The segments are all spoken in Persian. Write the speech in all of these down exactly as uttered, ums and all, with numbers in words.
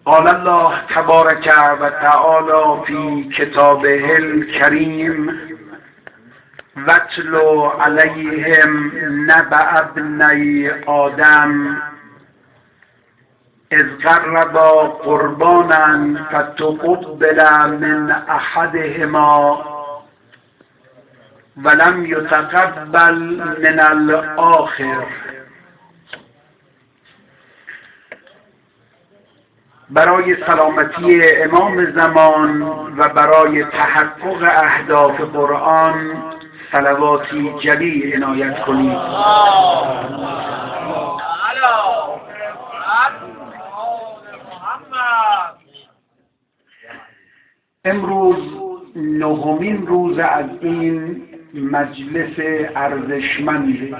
قال الله تبارك و تعالى في كتابه الكريم واتل علیهم نبأ ابنی آدم اذ قربا قربانا فتقبل من احدهما ولم یتقبل من الآخر. برای سلامتی امام زمان و برای تحقق اهداف قرآن صلواتی جلی عنایت کنید. امروز نهمین روز از این مجلس ارزشمند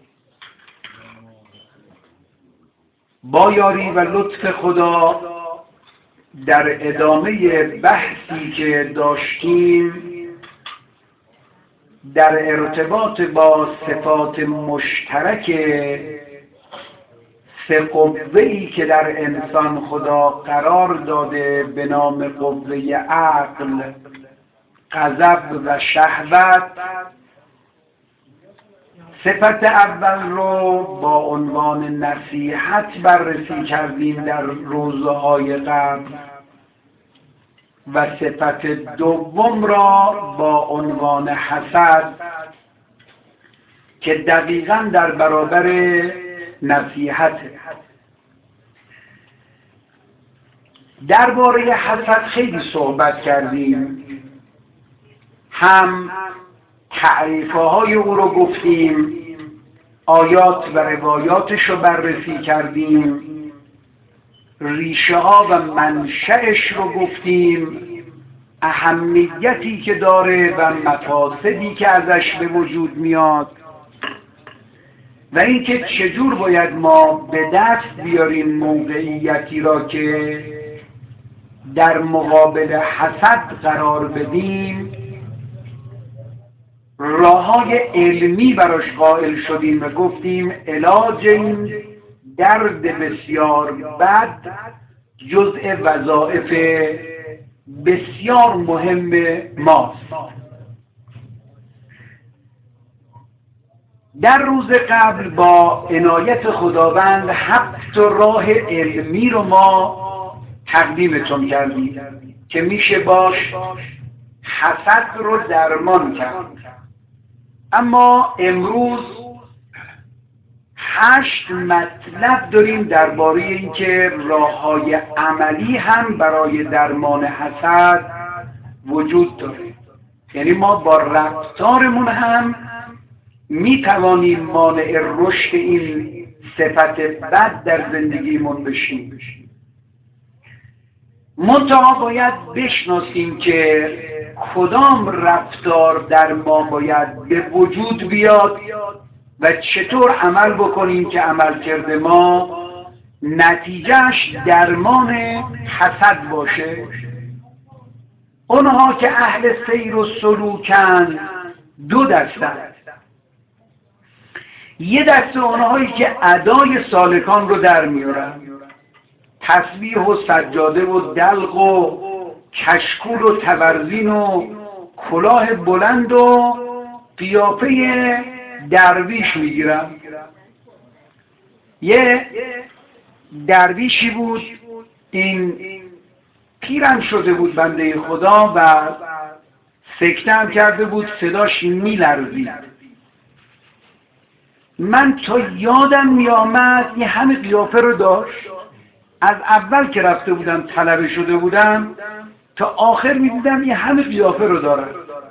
با یاری و لطف خدا در ادامه بحثی که داشتیم در ارتباط با صفات مشترک سه قوه‌ای که در انسان خدا قرار داده به نام قوه عقل، غضب و شهوت. صفت اول رو با عنوان نصیحت بررسی کردیم در روزهای قبل و صفت دوم را با عنوان حسد که دقیقاً در برابر نصیحت. درباره حسد خیلی صحبت کردیم، هم تعریفه های او رو گفتیم، آیات و روایاتش رو بررسی کردیم، ریشه ها و منشأش رو گفتیم، اهمیتی که داره و مفاسدی که ازش به وجود میاد و اینکه چجور باید ما به دست بیاریم موقعیتی را که در مقابل حسد قرار بدیم. راههای علمی براش قائل شدیم و گفتیم علاج این درد بسیار بد جزء وظایف بسیار مهم ماست. در روز قبل با عنایت خداوند هفت راه علمی رو ما تقدیمتون کردیم که میشه باش حسد رو درمان کرد. اما امروز هشت مطلب داریم درباره اینکه راه‌های عملی هم برای درمان حسد وجود داره. یعنی ما با رفتارمون هم می توانیم مانع رشد این صفت بد در زندگیمون بشیم. منتها باید بشناسیم که کدام رفتار در ما باید به وجود بیاد و چطور عمل بکنیم که عملکرد ما نتیجهش درمان حسد باشه. اونها که اهل سیر و سلوکن دو دسته، یه دسته اونهایی که ادای سالکان رو در میارن، تسبیح و سجاده و دلق و کشکول و تبرزین و کلاه بلند و قیافه درویش میگیرن. یه درویشی بود، این پیرم شده بود بنده خدا و سکته هم کرده بود، صداش میلرزید. من تا یادم میامد یه همه قیافه رو داشت. از اول که رفته بودم طلبه شده بودم تا آخر میدیدم یه همه قیافه رو دارم.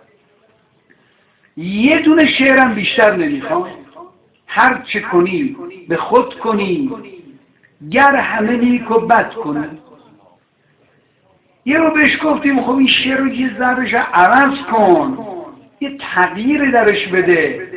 یه دونه شعرم بیشتر نمیخوام. هر چه کنی به خود کنی، گر همه نیک و بد کنی. یه رو بهش گفتیم خب این شعر رو یه ذرهش عوض کن، یه تغییر درش بده.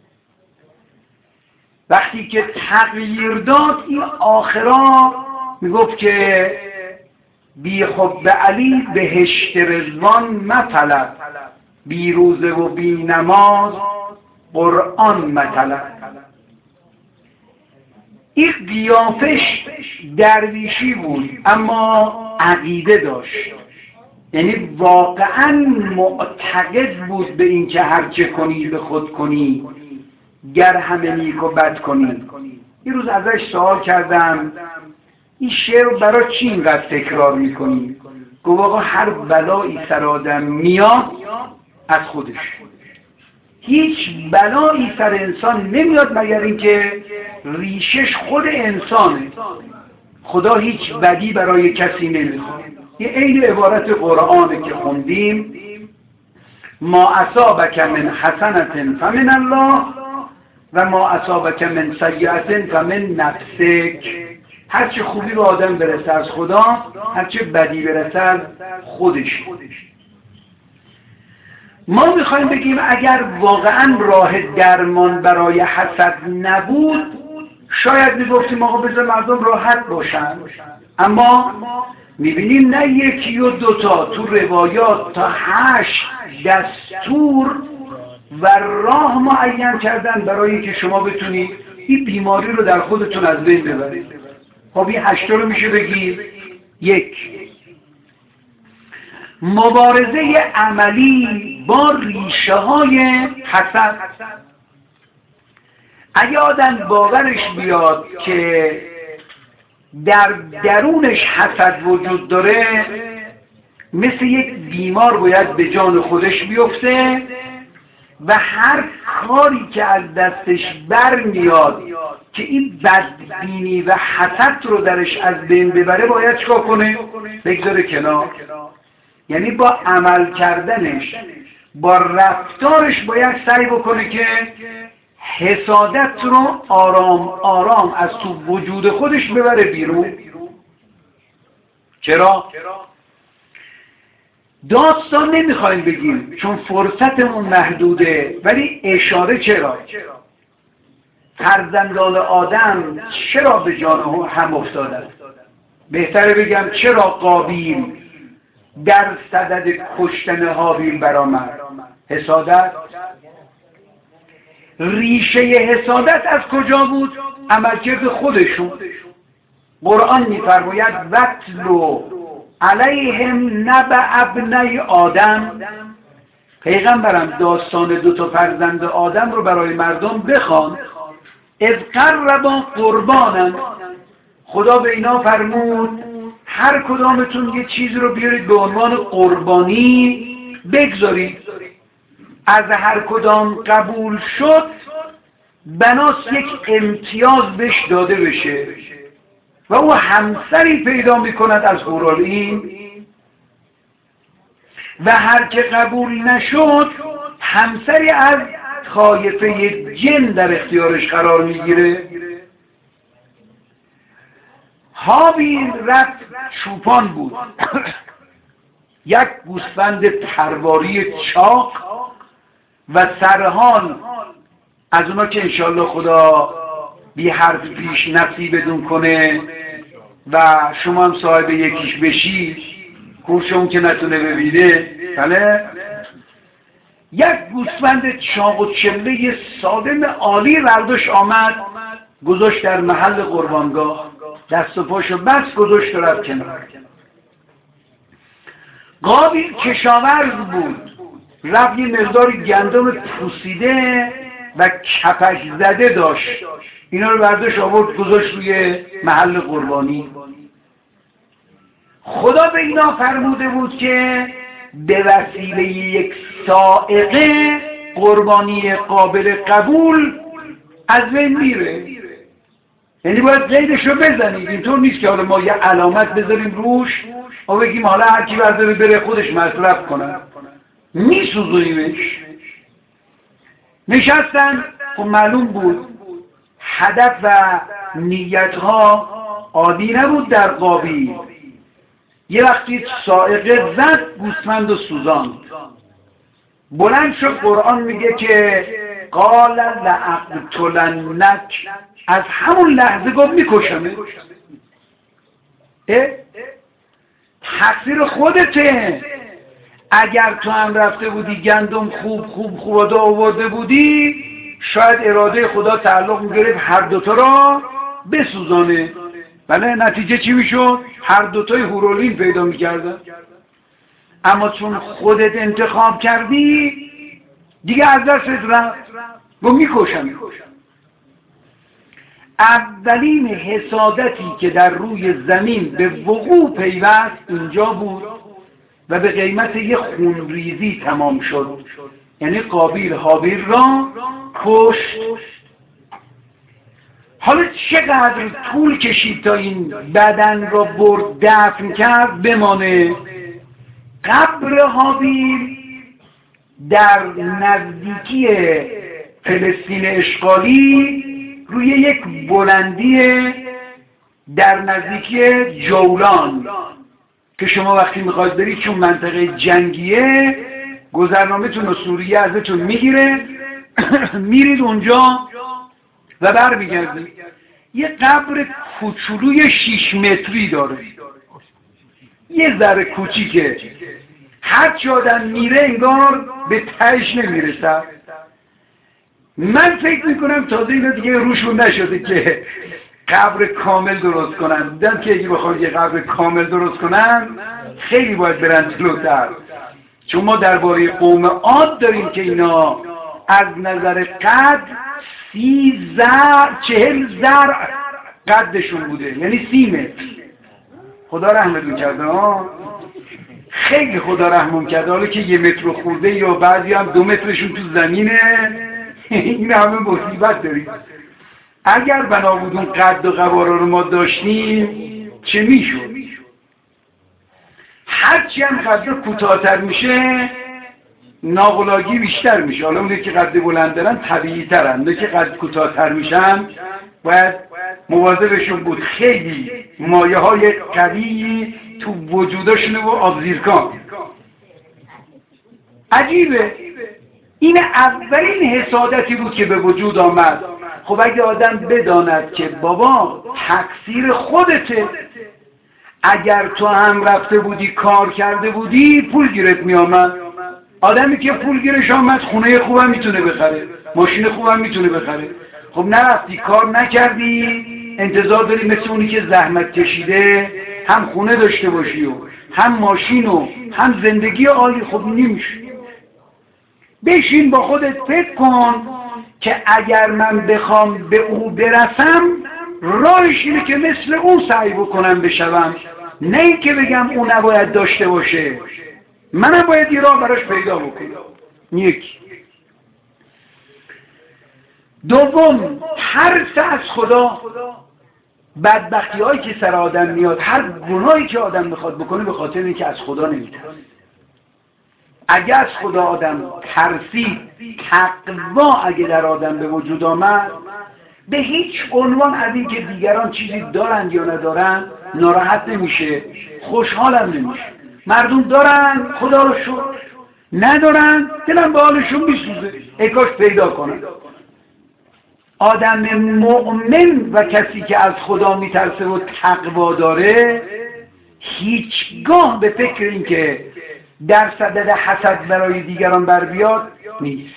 وقتی که تغییر داد این آخرا میگفت که بی حب علی بهشت رضوان مطلب، بی روزه و بی نماز قرآن مطلب. این قیافش درویشی بود اما عقیده داشت، یعنی واقعا معتقد بود به این که هر چه کنی به خود کنی گر همه نیک و بد کنی. یه روز ازش سوال کردم این شعر برای چی اینقدر تکرار میکنی؟ گفت آقا هر بلایی سر آدم میاد از خودش، هیچ بلایی سر انسان نمیاد مگر اینکه ریشش خود انسانه. خدا هیچ بدی برای کسی نمیخواد. یه عین عبارت قرآنه که خوندیم، ما اصابک من حسنة فمن الله و ما اصابک من سیئة فمن نفسک. هرچه خوبی به آدم برسه از خدا، هرچه بدی برسه از خودش. ما میخوایم بگیم اگر واقعا راه درمان برای حسد نبود شاید میگفتیم آقا بذار مردم راحت باشن، اما میبینیم نه یکی و دوتا، تو روایات تا هشت دستور و راه معین کردن برای که شما بتونید این بیماری رو در خودتون از بین ببرید. خب این هشتا رو میشه بگید. یک، مبارزه عملی با ریشه های حسد. اگه آدم باورش بیاد که در درونش حسد وجود داره، مثل یک بیمار باید به جان خودش بیفته و هر کاری که از دستش بر میاد که این بدبینی و حسد رو درش از بین ببره باید چیکار کنه؟ بگذاره کنار. یعنی با عمل کردنش، با رفتارش باید سعی بکنه که حسادت رو آرام آرام از تو وجود خودش ببره بیرون. چرا؟ داستان نمیخوایم بگیم چون فرصتمون محدوده، ولی اشاره چرا؟ فرزندان آدم چرا به جان هم افتادن؟ بهتره بگم چرا قابیل در صدد کشتن هابیل برآمد؟ حسادت. ریشه حسادت از کجا بود؟ عملکرد خودشون. قرآن میفرماید وَاتْلُ علیهم نبأ ابنی آدم. پیغمبرم داستان دو تا فرزند آدم رو برای مردم بخوان. اذ قربا قربانا، خدا به اینا فرمود هر کدامتون یه چیز رو بیارید به عنوان قربانی بگذارید، از هر کدام قبول شد بناس یک امتیاز بهش داده بشه و او همسری پیدا میکند از حورالعین، و هر که قبول نشد همسری از طایفه جن در اختیارش قرار میگیره. هابیل رفت چوپان بود یک گوسفند پرواری چاق و سرحال از اونا که انشالله خدا بی حرف پیش نصیب بدون کنه و شما هم صاحب یکیش بشی، کورشون که نتونه ببینه. بله، یک گوسفند چاق و چله سالم عالی برداشت آمد گذاشت در محل قربانگاه، دست و پاشو بس گذاشت و رفت کنار. قابیل کشاورز بود، رفت یه مقدار گندم پوسیده و کپک زده داشت، اینا رو برداشت آورد گذاشت روی محل قربانی. خدا به اینا فرموده بود که به وسیله یک سائقه قربانی قابل قبول از بین میره. یعنی باید قیدش رو بزنید. اینطور نیست که حالا ما یه علامت بذاریم روش و بگیم حالا هر کی برداره بره خودش مصرف کنه، میسوزونیمش. نشستن، خب معلوم بود هدف و نیتها عادی نبود در قابیل. یه وقتی سائقه زد گوسفند و سوزاند، بلند شد. قرآن میگه که قال لأقتلنک، از همون لحظه گفت میکشمه. تقصیر خودته. اگر تو هم رفته بودی گندم خوب خوب خوب آورده بودی، شاید اراده خدا تعلق میگرفت هر دوتا را بسوزانه. بله نتیجه چی میشد؟ هر دوتای هورولین پیدا میکردن. اما چون خودت انتخاب کردی دیگه از دستت رفت و میکشم. اولین حسادتی که در روی زمین به وقوع پیوست اینجا بود و به قیمت یه خونریزی تمام شد. یعنی قابیل هابیل را کشت. حالا چقدر طول کشید تا این بدن را برد دفن کرد بمانه؟ قبر هابیل در نزدیکی فلسطین اشغالی روی یک بلندی در نزدیکی جولان که شما وقتی میخواید برید چون منطقه جنگیه گذرنامه‌تون رو سوریه ازتون میگیره میرید اونجا و برمیگردید. یه قبر کوچولوی شیش متری داره، یه ذره کوچیکه، هر چی آدم میره انگار به تهش نمیرسه. من فکر میکنم تازه اینا دیگه روشون نشده که قبر کامل درست کنن. دیدم که اگه بخواد یه قبر کامل درست کنن خیلی باید برن جلوتر، چون ما درباره قوم عاد داریم که اینا از نظر قد سی زر چهل زر قدشون بوده، یعنی سی متر. خدا رحمتون کرده ها، خیلی خدا رحمون کرده. حالا که یه متر خورده یا بعضی هم دو مترشون تو زمینه، این همه مصیبت داریم. اگر بنا بود اون قد و قوارا رو ما داشتیم چه میشد؟ هرچی هم قد کوتاه‌تر میشه ناغلاگی بیشتر میشه. حالا اونه که قد بلند دارن طبیعی ترن، اونه که قد کوتاه‌تر میشن باید مواظبشون بود. خیلی مایه های قوی تو وجودشونه و آبزیرکان. عجیبه. این اولین حسادتی بود که به وجود آمد. خب اگه آدم بداند که بابا تقصیر خودته، اگر تو هم رفته بودی کار کرده بودی پول گیرت می آمد. آدمی که پول گیرش آمد خونه خوبم میتونه بخره، ماشین خوبم میتونه بخره. خب نرفتی کار نکردی، انتظار داری مثل اونی که زحمت کشیده هم خونه داشته باشی و هم ماشین و هم زندگی عالی. خب نمیشه. بشین با خودت فکر کن که اگر من بخوام به او برسم راهش اینه که مثل اون سعی بکنم بشوم، نه این که بگم اون نباید داشته باشه، منم باید یه راه براش پیدا بکنم. یک. دوم، ترس از خدا. بدبختی هایی که سر آدم میاد، هر گناهی که آدم میخواد بکنه به خاطر اینکه از خدا نمیترسه. اگه از خدا آدم ترسید، تقوا اگه در آدم به وجود آمد، به هیچ عنوان از این که دیگران چیزی دارن یا ندارن ناراحت نمیشه، خوشحالم نمیشه. مردم دارن خدا رو شکر، ندارن دلم به حالشون میسوزه، ای کاش پیدا کنن. آدم مؤمن و کسی که از خدا میترسه و تقوا داره هیچگاه به فکر این که در صدد حسد برای دیگران بر بیاد نیست.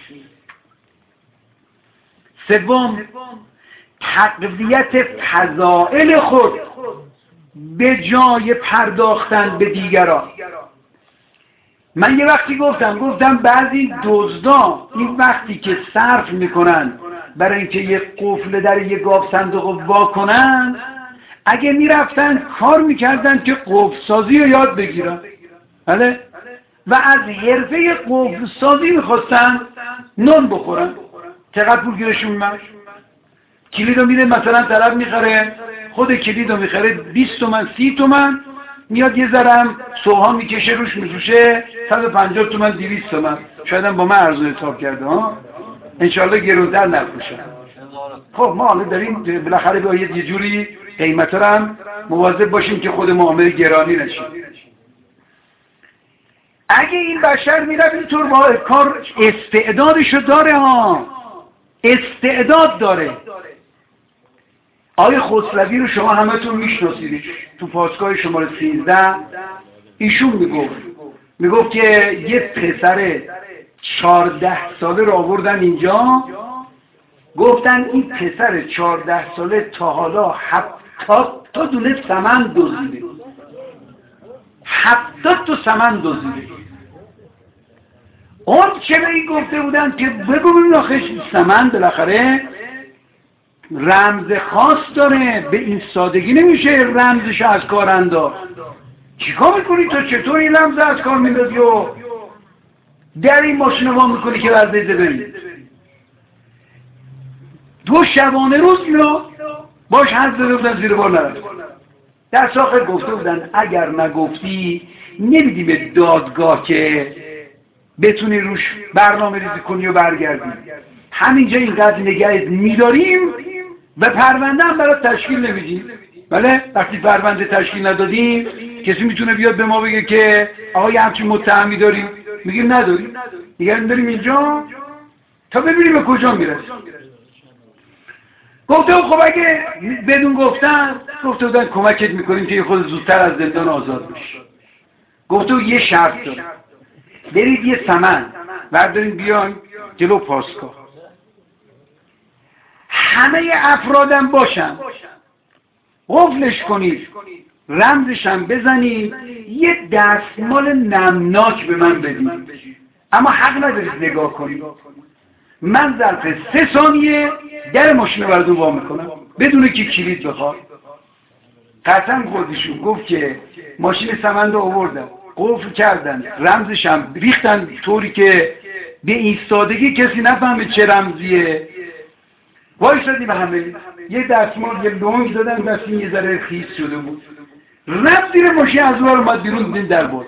سوم، تقویت فضائل خود به جای پرداختن به دیگران. من یه وقتی گفتم گفتم بعضی دزدا این وقتی که صرف میکنن برای اینکه یه قفل در یه گاو صندوق وا کنن، اگه میرفتن کار میکردن که قفل سازی رو یاد بگیرن، بله، و از حرفه قفل سازی میخواستن نون بخورن. چقدر پول گیرشون میاد؟ کلید رو میره مثلا طرف میخره، خود کلید رو میخره بیست تومن سی تومن، میاد یه ذرم سوها میکشه روش میفروشه صد و پنجاه تومن دویست تومن. شاید هم با من ارزون حساب کرده ها، انشالله گرونتر نفروشن. خب ما حالا داریم بالاخره باید یه جوری قیمت رو هم مواظب باشیم که خود معامله گرانی نشیم. اگه این بشر میره اینطور با کار استعدادشو داره ها، استعداد داره. آقای خسروی رو شما همتون میشناسیدش، تو پاسگاه شماره سیزده ایشون میگفت میگفت که یه پسر چهارده ساله رو آوردن اینجا، گفتن این پسر چهارده ساله تا حالا هفتاد تا دونه سمن دزدیده، هفتاد تا سمن دزدیده. اون چه به این گفته بودن که بگو ببین آخه سمن بالاخره رمز خاص داره، به این سادگی نمیشه رمزش از کار انداخت. چیکار میکنی تو؟ چطور این رمز از کار میندازی و در این ماشین وا میکنی که ورزیده بری؟ دو شبانه روز اینو باش حد زده بودن زیر بار نرد. در آخر گفته بودن اگر نگفتی نمیدی به دادگاه که بتونی روش برنامه ریزی کنی و برگردی، همینجا اینقدر نگهت میداریم و پرونده هم برای تشکیل نمیدیم. بله وقتی پرونده تشکیل ندادیم کسی میتونه بیاد به ما بگه که آقا یه همچین متهمی داریم؟ میگیم نداریم، میگیم داریم اینجا تا ببینیم به کجا میرسیم. گفته خب اگه بدون گفتن، گفته بودن کمکت میکنیم که خود زودتر از زندان آزاد بشی. گفته یه شرط داره، برید یه سمن بردارین بیان جلو پاسگاه، همه افرادم باشن، قفلش کنید، رمزشم بزنید، یه دستمال نمناک به من بدید، اما حق ندارید نگاه کنید. من ظرف سه ثانیه در ماشین براتون وا میکنم بدون که کلید بخواد. قسم خودشون گفت که ماشین سمند رو آوردن، قفل کردن، رمزشم ریختن طوری که به ایستادگی کسی نفهمه چه رمزیه. وایسادیم همه، یه دستمال یه لنگ دادن، دستین یه ذره خیس شده بود، رفت زیر ماشین، از اون اومد بیرون، دیدیم در باز.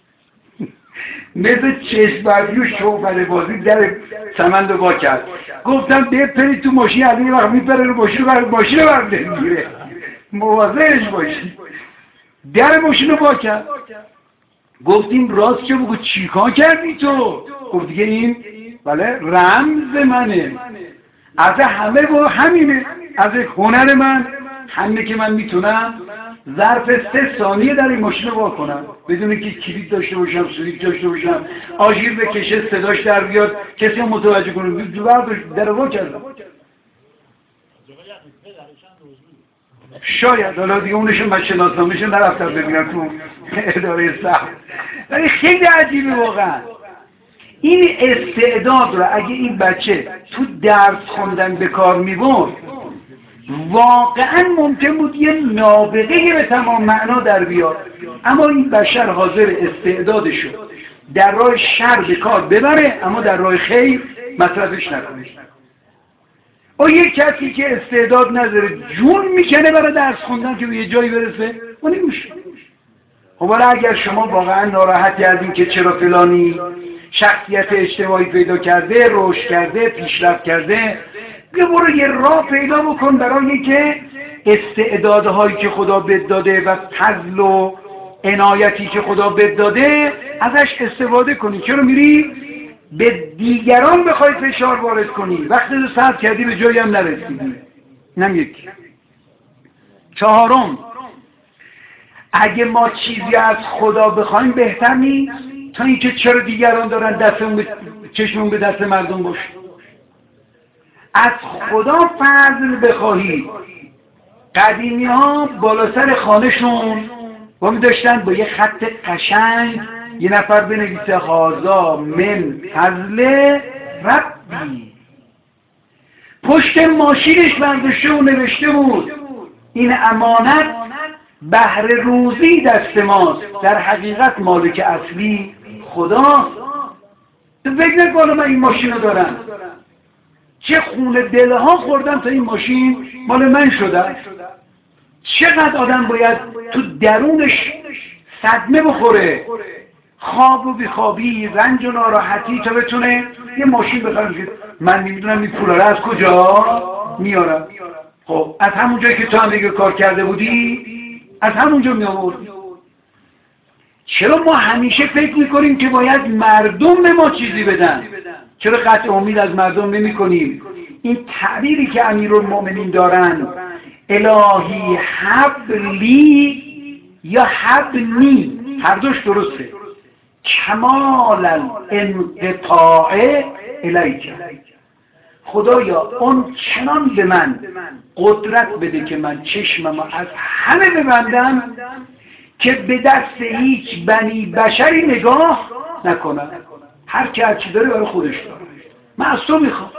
مثل چشم بردی و شوفر بازی در سمند رو با کرد. گفتم بپرید تو ماشین، از این وقت میپره رو ماشین رو برد ماشین رو برد نمیگیره، مواظبش باشید. در ماشین رو با کرد. گفتیم راست چه بگو چیکار کردی تو؟ گفت دیگه این بله رمز منه، از همه با همینه، از هنر من همینه که من میتونم ظرف سه ثانیه در این ماشین رو وا کنم بدون که کلید داشته باشم، سویچ داشته باشم، آژیر بکشه، صداش در بیاد، کسی هم متوجه کنه. برداشت در وا کردم. شاید حالا دیگه اونشون من شناسنامه‌شون نرفتم ببینم تو اداره ثبت. ولی خیلی عجیبه واقعا این استعداد رو اگه این بچه تو درس خوندن به کار می‌برد، واقعا ممکن بود یه نابغه به تمام معنا در بیاد. اما این بشر حاضر استعدادشو در راه شر به کار ببره اما در راه خیر مصرفش نکنه. او یک کسی که استعداد نداره جون میکنه برای درس خوندن که به یه جایی برسه، اون نمیشه. خب حالا اگر شما واقعا ناراحت کردین که چرا فلانی شخصیت اجتماعی پیدا کرده، رشد کرده، پیشرفت کرده، بیا برو یه راه پیدا بکن برای که استعدادهایی که خدا بهت داده و فضل و عنایتی که خدا بهت داده ازش استفاده کنی. چرا میری به دیگران بخوای فشار وارد کنی؟ وقتی رو صرف کردی به جایی هم نرسیدی. اینم یکی. چهارم، اگه ما چیزی از خدا بخوایم بهتر نیست تا اینکه چرا دیگران دارن دستمون به چشمون به دست مردم باشه. از خدا فضل بخواهی. قدیمی ها بالا سر خانهشون با می داشتن با یه خط قشنگ یه نفر بنویسه هازا من فضل ربی. پشت ماشینش برداشته و نوشته بود این امانت بهر روزی دست ماست، در حقیقت مالک اصلی خداست. تو فکر نکن من این ماشین رو دارم، چه خون دلها خوردم تا این ماشین مال من شده. چقدر آدم باید تو درونش صدمه بخوره، خواب و بیخوابی، رنج و ناراحتی، تا بتونه یه ماشین بخرم که من نمیدونم این پولا رو از کجا میارم. خب از همون جایی که تو هم دیگه کار کرده بودی از همونجا می آوردی. چرا ما همیشه فکر میکنیم که باید مردم به ما چیزی بدن؟ چرا قطع امید از مردم نمی کنیم؟ این تعبیری که امیرالمومنین دارن الهی حبلی یا حبنی، هر دوش درسته. کمال الانقطاع الیک، خدایا اون چنان به من قدرت بده که من چشممو از همه ببندم که به دست هیچ بنی بشری نگاه نکنم. هر کی هر چی داره برای خودش داره. من از تو میخوام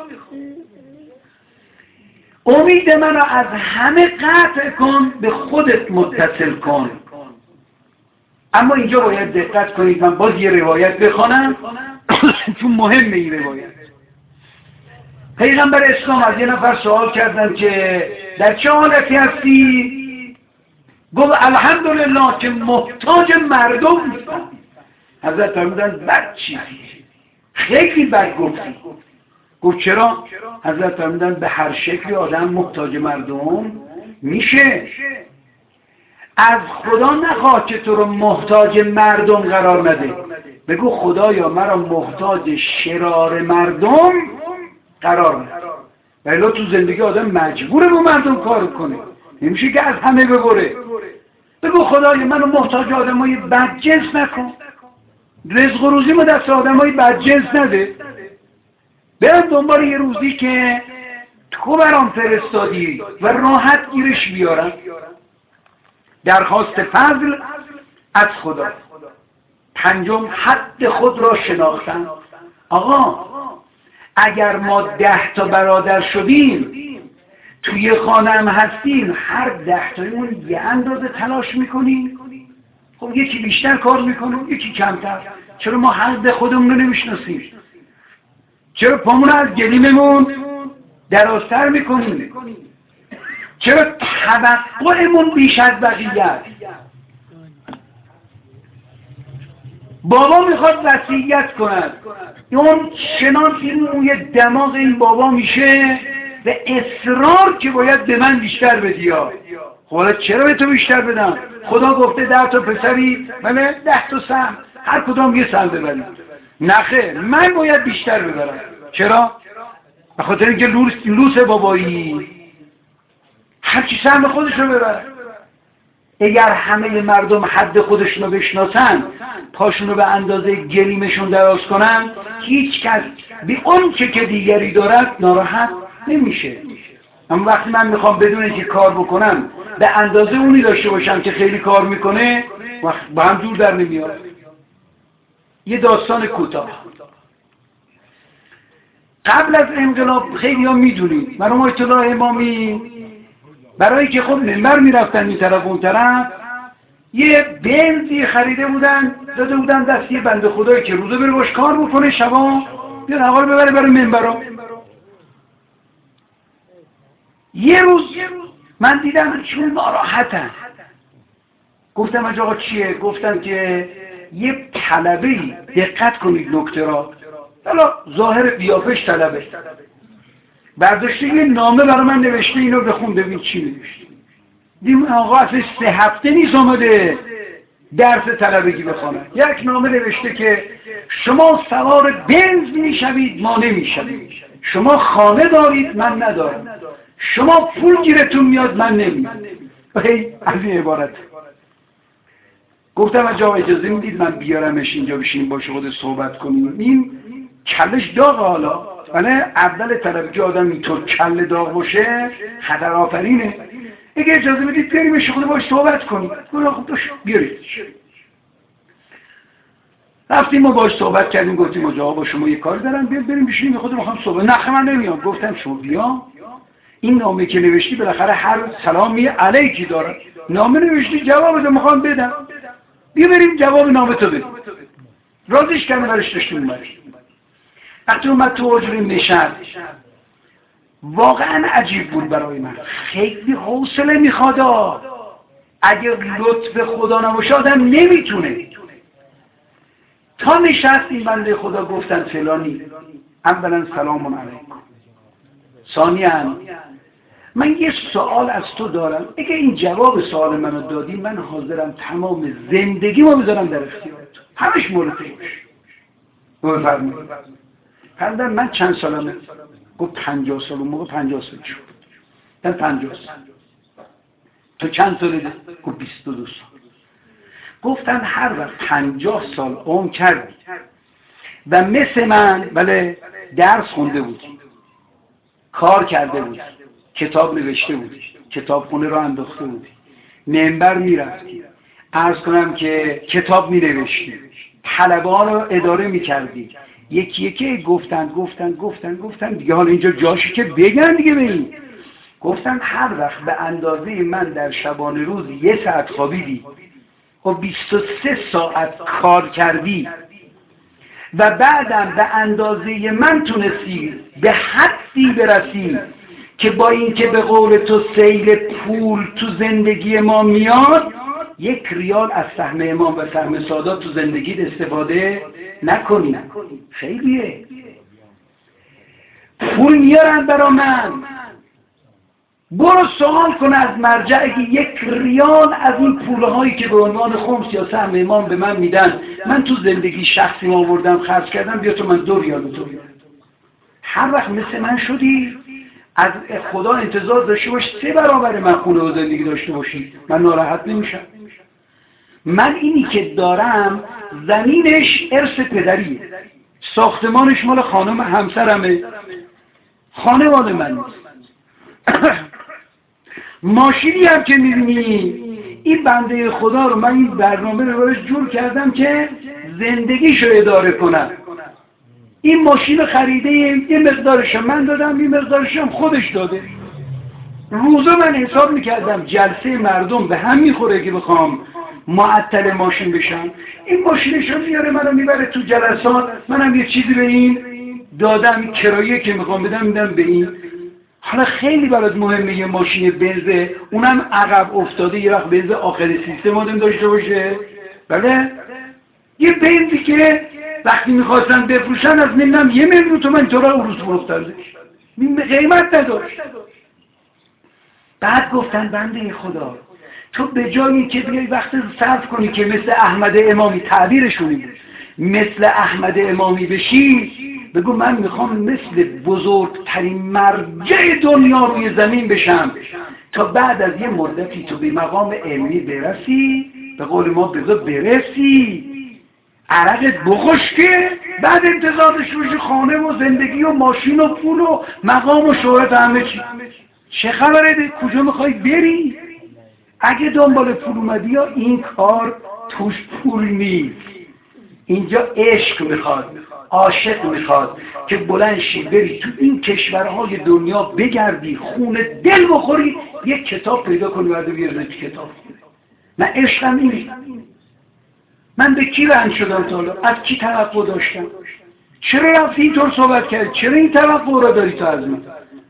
امید منو از همه قطع کن، به خودت متصل کن. اما اینجا باید دقت کنید، من باز یه روایت بخوانم چون مهمه این روایت. پیغمبر اسلام از یه نفر سوال کردن که در چه حالتی هستی؟ گفت الحمدلله که محتاج مردم نیستم. حضرت فرمودن بد چیزی، خیلی بد گفتی. گفت چرا؟ حضرت فرمودن به هر شکلی آدم محتاج مردم میشه. از خدا نخواه که تو رو محتاج مردم قرار نده، بگو خدایا مرا محتاج شرار مردم قرار نده. ولی تو زندگی آدم مجبوره با مردم کار کنه، نمیشه که از همه ببره. بگو خدایا منو محتاج آدمای بدجنس نکن، رزق و روزی ما دست آدمای بدجنس نده. برم دنبال یه روزی که تو برام فرستادی و راحت گیرش بیارم. درخواست فضل از خدا. پنجم حد خود را شناختن. آقا اگر ما ده تا برادر شدیم، توی خانه هم هستیم، هر ده تایمون یه اندازه تلاش میکنیم. خب یکی بیشتر کار میکنه، یکی کمتر. چرا ما حد خودمون رو نمیشناسیم؟ چرا پامون از گلیممون درازتر میکنیم؟ چرا توقعمون بیش از بقیه است؟ بابا میخواد وصیت کند، اون چنان این موی دماغ این بابا میشه به اصرار که باید به من بیشتر بدی. ها خب چرا به تو بیشتر بدم؟ خدا گفته ده تا پسری من ده تا سهم، هر کدام یه سهم ببریم. نخیر، من باید بیشتر ببرم. چرا؟ به خاطر اینکه لوس لوس بابایی هر کی سهم خودش رو ببره. اگر همه مردم حد خودشون رو بشناسن، پاشون رو به اندازه گلیمشون دراز کنن، هیچ کس بی اون چه که دیگری دارد ناراحت نمیشه. اما وقتی من میخوام بدون اینکه کار بکنم به اندازه اونی داشته باشم که خیلی کار میکنه، با هم دور در نمیاد. یه داستان کوتاه. قبل از انقلاب خیلی ها میدونید مرحوم آیت الله امامی برای که خب منبر میرفتن این طرف اون طرف، یه بنزی خریده بودن داده بودن دست یه بنده خدایی که روزه بره باش کار بکنه، شبا بیاد آقا رو ببره برای منبرا. یه روز من دیدم چون ناراحتن، گفتم آقا چیه؟ گفتن که یه طلبه‌ای، دقت کنید نکته را، حالا ظاهر قیافش طلبه، برداشته یه نامه برای من نوشته، اینو بخون ببین چی نوشته. دیدم آقا اصلا سه هفته نیست آمده درس طلبگی بخونه. یک نامه نوشته که شما سوار بنز میشوید ما نمیشوید، شما خانه دارید من ندارم، شما پول گیرتون میاد من نمیاد. از این عبارت. گفتم آقا اجازه میدید من بیارمش اینجا بشینیم باشه خود صحبت کنیم؟ این کلش داغه. حالا ولی اول طلبگی آدم اینطور کل داغ باشه خطر آفرینه. اگه اجازه بدید بیاریمش خود باش صحبت کنیم. گفتم خب باشه بیارید. رفتیم ما باش صحبت کردیم، گفتیم آقا با شما یه کار دارم، بیاد بریم بشینیم خود میخوام صحبت. نه من نمیام. گفتم شما بیا، این نامه که نوشتی بالاخره هر سلامی علیکی داره، نامه نوشتی جواب بده میخوام بدم، بیا بریم جواب نامه تو بدیم. راضیش کردم برش داشتیم اومد. وقتی اومد تو حجره نشست، واقعا عجیب بود برای من. خیلی حوصله میخواد، اگه لطف خدا نباشه آدم نمیتونه. تا نشست این بنده خدا گفتن فلانی، اولا سلام علیکم، ثانیاً من یه سوال از تو دارم، اگه این جواب سوال منو دادی من حاضرم تمام زندگی ما بذارم در اختیارت، همش مورد باشه. بفرمایید. فرمودن من چند سالمه؟ گفت پنجاه سال. اون موقع پنجاه سال شد. من پنجاه سال. تو چند ساله؟ گفت بیست و دو سال. گفتن هر وقت پنجاه سال عمر کردی و مثل من بله درس خونده بودی کار کرده بود، کتاب نوشته بود، کتابخونه را انداخته بود، منبر میرفتی، عرض کنم که کتاب مینوشتی، طلبه ها رو اداره میکردی، یکی یکی گفتن گفتن گفتن گفتن دیگه حالا اینجا جاشی که بگن دیگه به این گفتن هر وقت به اندازه من در شبانه روز یه ساعت خوابیدی و بیست و سه ساعت کار کردی و بعدم به اندازه من تونستی به حدی برسی که با اینکه به قول تو سیل پول تو زندگی ما میاد، یک ریال از سهم امام و سهم سادات تو زندگیت استفاده نکنی. خیلیه، پول میارن برا من، برو سوال کن از مرجعی که یک ریال از این پولهایی که به عنوان خمس یا سهم امام به من میدن من تو زندگی شخصی ما آوردم خرج کردم، بیا تو من دو ریال به تو میدم. هر وقت مثل من شدی از خدا انتظار داشته باش سه برابر من خونه و زندگی داشته باشی، من ناراحت نمیشم. من اینی که دارم زمینش ارث پدریه، ساختمانش مال خانم همسرمه، خانه مال من نیست. ماشینی هم که میبینی این بنده خدا رو من این برنامه رو براش جور کردم که زندگیشو اداره کنم. این ماشین خریده یه مقدارشم من دادم، یه مقدارشم خودش داده. روزا من حساب میکردم جلسه مردم به هم میخوره که بخوام معطل ماشین بشم، این ماشینشو میاره منو میبره تو جلسات، منم یه چیزی به این دادم، کرایه که میخوام بدم میدم به این. حالا خیلی برات مهمه یه ماشین بنز اونم عقب افتاده یه وقت بنز آخر سیستم آدم داشته باشه؟ بله، یه بنزی که وقتی میخواستن بفروشن از نمیدونم یه میلیون تومن طور عروض فروختن، قیمت نداشت. بعد گفتن بنده خدا تو به جایی که بیای وقت صرف کنی که مثل احمد امامی، تعبیرشونی بود، مثل احمد امامی بشی، بگو من میخوام مثل بزرگترین مرجع دنیا روی زمین بشم تا بعد از یه مدتی تو به مقام علمی برسی، به قول ما بذار برسی، عرقت بخشکه، بعد انتظار داشته باشی خانه و زندگی و ماشین و پول و مقام و شهرت همه چی. چه خبره؟ کجا میخوای بری؟ اگه دنبال پول اومدی یا این کار توش پول نیست، اینجا عشق میخواد، عاشق میخواد که بلند شی بری تو این کشورهای دنیا بگردی، خون دل بخوری، یک کتاب پیدا کنی بعد بیاری تو کتاب. من عشقم این. من به کی رنج شدم تا حالا؟ از کی توقع داشتم؟ چرا رفتی اینطور صحبت کردی؟ چرا این توقع را داری تو از من؟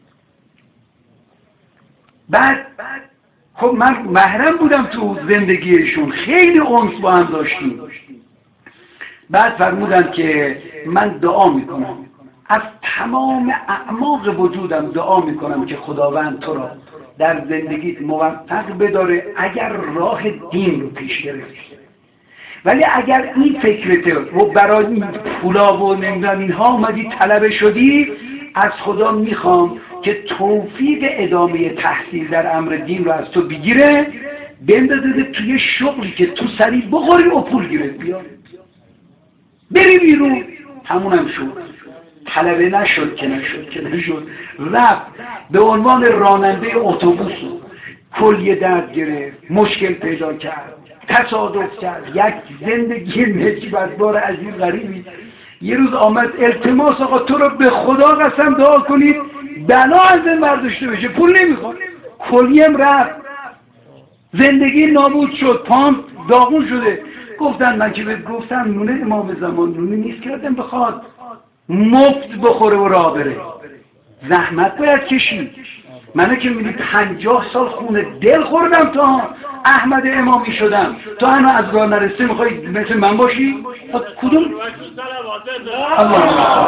بعد خب من محرم بودم تو زندگیشون، خیلی انس با هم داشتیم. بعد فرمودن که من دعا میکنم، از تمام اعماق وجودم دعا میکنم که خداوند تو را در زندگیت موفق بداره اگر راه دین رو پیش گرفتی، ولی اگر این فکرت رو برای این پولا و نمیدن اینها اومدی طلبه شدی، از خدا میخوام که توفیق ادامه تحصیل در امر دین رو از تو بگیره، بندازه توی شغلی که تو سریع بخوری و پول گیرت بیاد، بری بیرون. همونم شد، طلبه نشد که نشد که نشد، رفت به عنوان راننده اتوبوس کلیه درد گرفت، مشکل پیدا کرد، تصادف کرد، یک زندگی نجبتبار عجیب غریبی. یه روز آمد التماس آقا تو رو به خدا قسم دعا کنید بلا از این برداشته بشه، پول نمیخواد. کلیم رفت، زندگی نابود شد، پام داغون شده. گفتن من که بهت گفتم نونه امام زمان نونه نیست که آدم بخواد مفت بخوره و راه بره، زحمت باید کشید. منو که میدید پنجاه سال خون دل خوردم تا احمد امامی شدم، تو هنو از راه نرسته میخوای مثل من باشی؟ کدوم؟ الله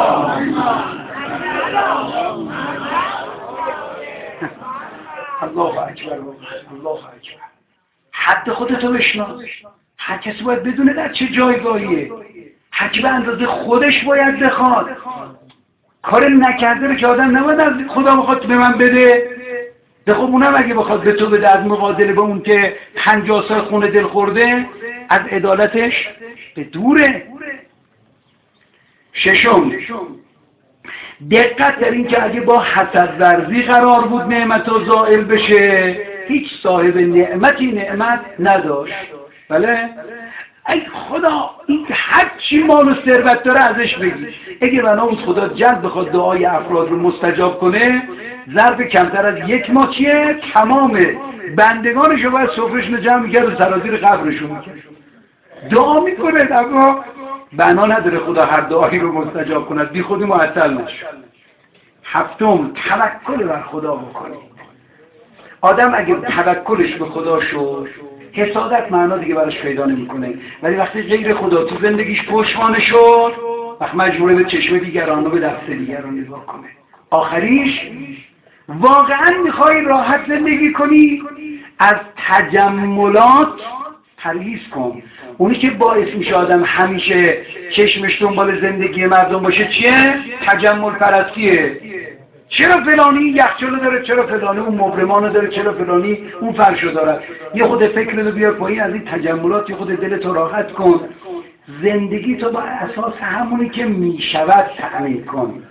الله اکبر، الله اکبر. حد خودتو بشناس. هر کسی باید بدونه در چه جایگاهیه، هر کی به اندازه خودش باید بخواد. کار نکرده رو که آدم نباید از خدا بخواد به من بده. ده خب اونم اگه بخواد به تو بده از مقابله به اون که پنجاه سال خونه دل خورده، از عدالتش به دوره. ششم، دقت در این که اگه با حسد ورزی قرار بود نعمت ها زائل بشه، هیچ صاحب نعمتی نعمت نداشت. بله؟ ای خدا این هر چی مال و ثروت داره ازش بگی. اگه بنا بود خدا جلب بخواد دعای افراد رو مستجاب کنه، ظرف کمتر از یک ماه چیه تمام بندگانش رو باید سفرشون رو جمع میکرد و سرازیر قبرشون میکرد. دعا میکنه اما بنا نداره خدا هر دعایی رو مستجاب کند، بی خودی معطل نشه. هفتم، توکل بر خدا بکنی. آدم اگه توکلش به خدا شد، حسادت معنا دیگه براش پیدا نمیکنه. ولی وقتی غیر خدا تو زندگیش پشتوانه شد، وقت مجبوره به چشم دیگران و به دست دیگران نگاه کنه. آخریش واقعا میخوای راحت زندگی کنی، از تجملات پرهیز کن. اونی که باعث میشه آدم همیشه چشمش دنبال زندگی مردم باشه چیه؟ تجمل پرستیه. چرا فلانی یخچالو داره، چرا فلانی اون مبرمانو داره، چرا فلانی اون فرشو داره. یه خود فکر رو بیار پایین از این تجملات، یه خود دلتو راحت کن. زندگی تو با اساس همونی که میشود تأمین کن.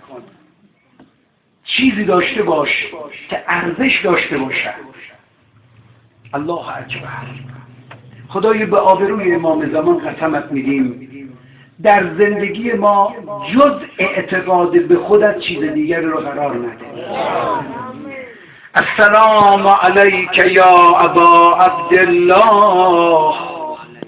چیزی داشته باش که ارزش داشته باشه. الله اکبر. خدای به آبروی امام زمان قسمت میدیم در زندگی ما جز اعتقاد به خودت چیز دیگر رو قرار نده. السلام علیک یا ابا عبدالله.